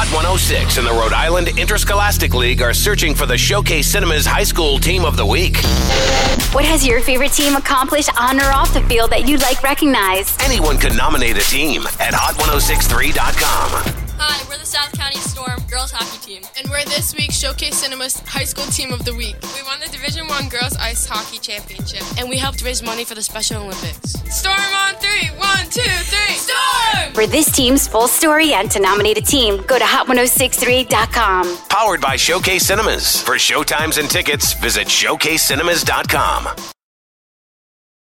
Hot 106 and the Rhode Island Interscholastic League are searching for the Showcase Cinemas High School Team of the Week. What has your favorite team accomplished on or off the field that you'd like recognized? Anyone can nominate a team at hot1063.com. Hi, we're the South County Storm girls hockey team. And we're this week's Showcase Cinemas High School Team of the Week. We won the Division I Girls Ice Hockey Championship. And we helped raise money for the Special Olympics. Storm on 3. 1, 2, 3. Storm! For this team's full story and to nominate a team, go to hot1063.com. Powered by Showcase Cinemas. For showtimes and tickets, visit showcasecinemas.com.